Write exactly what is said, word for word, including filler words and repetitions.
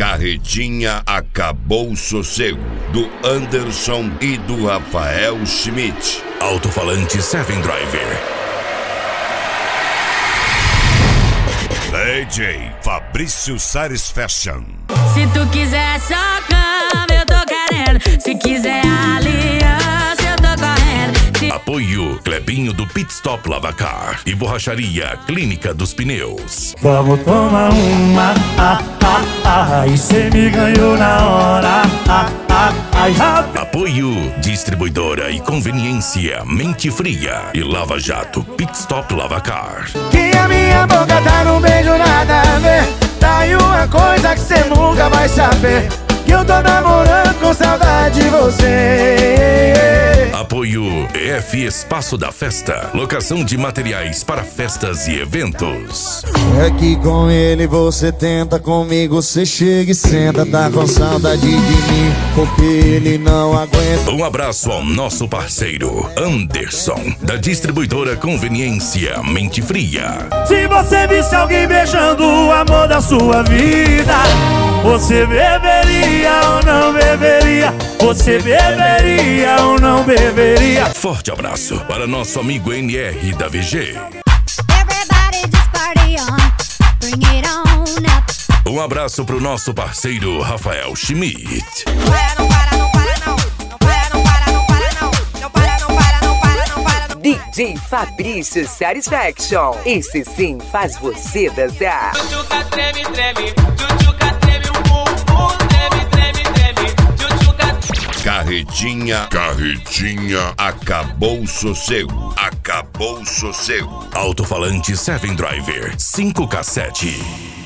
Carretinha Acabou o Sossego, do Anderson e do Rafael Schmidt. Alto-falante Seven Driver. D J Fabrício Satisfaction. Se tu quiser só cama, eu tô querendo. Se quiser aliança, eu tô correndo. Se... Apoio Clebinho do Pit Stop Lavacar e Borracharia Clínica dos Pneus. Vamos tomar uma, ah, ah, ah, e cê me ganhou na hora, ah, ah, ah, ah. Apoio Distribuidora e Conveniência Mente Fria e Lava Jato Pit Stop Lavacar. Que a minha boca tá no beijo nada a ver. Tá aí uma coisa que cê nunca vai saber, que eu tô namorando com saudade de você. Apoio E F Espaço da Festa, locação de materiais para festas e eventos. É que com ele você tenta, comigo você chega e senta. Tá com saudade de mim, porque ele não aguenta. Um abraço ao nosso parceiro Anderson, da Distribuidora Conveniência Mente Fria. Se você visse alguém beijando o amor da sua vida, você beberia ou não beberia? Você beberia ou não beberia? Forte abraço para nosso amigo N R da V G. Um abraço pro nosso parceiro Rafael Schmidt. Não para, não para, não para, não. Não para, não para, não para, não. Não para, não para, não para, não para, não. D J Fabrício Satisfaction. Esse sim faz você dançar. Tchutchuca treme, treme. Tchutchuca treme, o bumbum treme, treme, treme. Tchutchuca. Carretinha, carretinha, acabou o sossego, acabou o sossego. Alto-falante Seven Driver cinco K sete.